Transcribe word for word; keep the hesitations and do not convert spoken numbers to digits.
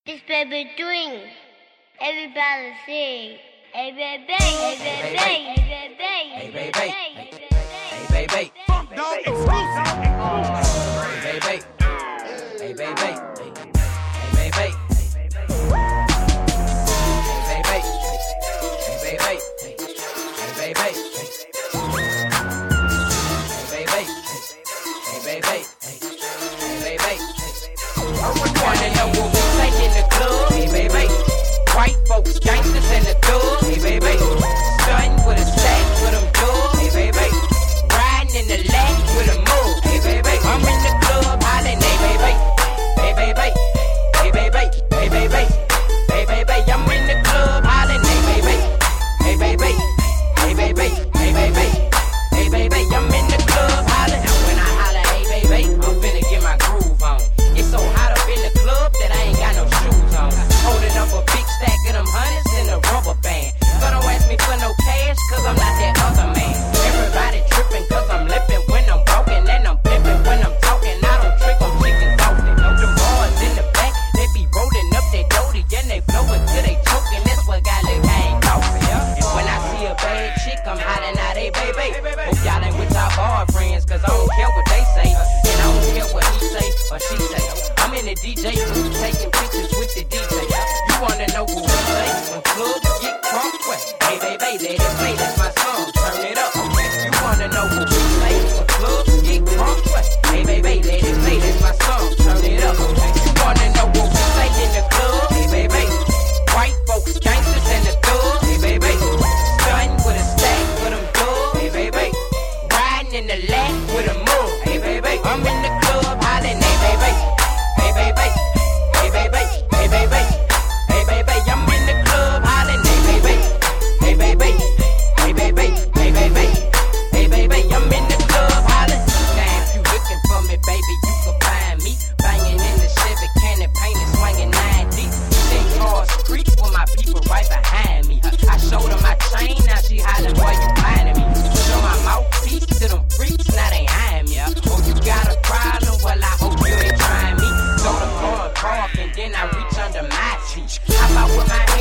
This baby doing. Everybody sing. Hey baby, hey baby, hey baby, hey baby, hey baby. Funk Dog exclusive. Hey baby, hey baby, hey baby, hey baby, hey baby, hey baby, hey baby, hey baby. I wanna know what we take in the club, hey baby. White folks, gangsters in the club, hey baby. Stunning with a stack with them dubs, hey baby. Riding in the lag with a move, hey baby. I'm in the club, hollering, hey baby. Hey baby, hey baby, hey baby, hey baby. I'm in the club, hollering, hey baby. Hey baby, hey baby, hey baby, hey baby. I'm in the club, hollering. And when I holler, hey baby, I'm finna get my groove on. It's so hot up in the club that I ain't got no shoes on. Holding up a big stack of them hundreds in a rubber band. So don't ask me for no cash, cause I'm not that other man. Everybody tripping cause I'm lipping when I'm walking, and I'm pimping when I'm talking. I don't trick on chickens often. Them boys in the back, they be rolling up their doty and they blow it till they choking. That's what got lick, I ain't coughing. And when I see a bad chick, I'm hollering out, hey baby. Hope y'all ain't with y'all boyfriends, cause I don't care what they say. And I don't care what he say or she say. I'm in the D J booth taking pictures with the D J. You wanna know who we say? When clubs get crunk wet, hey baby, let it play, that's my song, turn it up. You wanna know who we say? When clubs get crunk wet, hey baby, let it play, that's my song, turn it up. You wanna know what we say in the club? Hey baby, white folks, gangsters in the club, hey baby. Stunning with a stack with them dubs, hey baby. Riding in the lag with a move, hey baby. I'm in the club, hollering, hey baby. Hey baby, hey baby, hey baby, hey baby, I'm in the club hollering, hey baby, hey baby, hey baby, hey baby, hey baby, I'm in the club hollering. Now if you looking for me, baby, you can find me banging in the Chevy cannon, painted, swinging nine deep. Ten cars creep with my people right behind me. I showed her my chain, now she hollering, boy, you finding me. Show my mouthpiece to them freaks, now they eyeing me. Oh, you got a problem? Well, I hope you ain't trying me. Go to car, park, and then I reach under my seat. Hop out with my